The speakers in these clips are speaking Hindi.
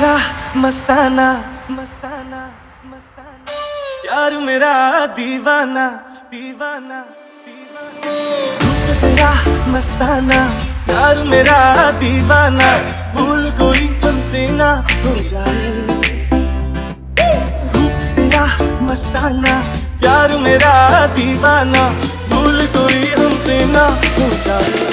तेरा मस्ताना मस्ताना मस्ताना, प्यार मेरा दीवाना दीवाना दीवाना। रूप तेरा मस्ताना, प्यार मेरा दीवाना, भूल कोई हमसे ना हो जाए। रूप तेरा मस्ताना, प्यार मेरा दीवाना, भूल कोई हमसे ना हो जाए।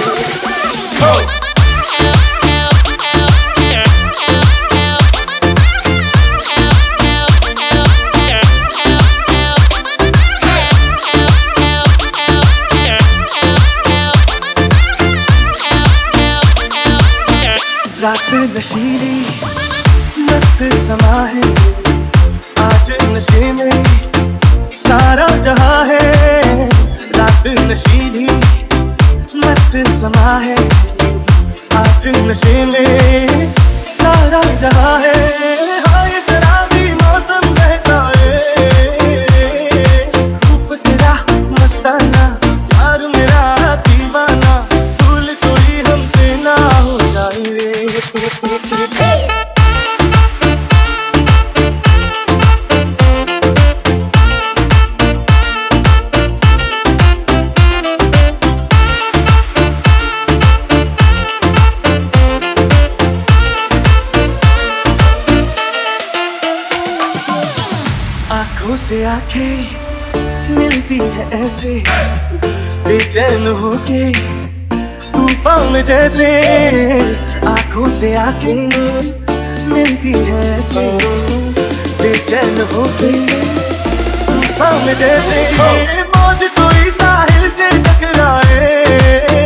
रात नशीली मस्त समा है, आज नशे में सारा जहां है। रात नशीली मस्त समा है, आज नशे में सारा जहां है। हाँ ये शराबी मौसम बहता है। रूप तेरा मस्ताना, प्यार मेरा दीवाना, भूल कोई हमसे ना हो जाए। आँखों से आंखें मिलती है ऐसे, बेचैन होके तूफान में जैसे। आँखों से आंखें मिलती है ऐसे, बेचैन होके तूफान में जैसे। मौज कोई साहिल से टकराए,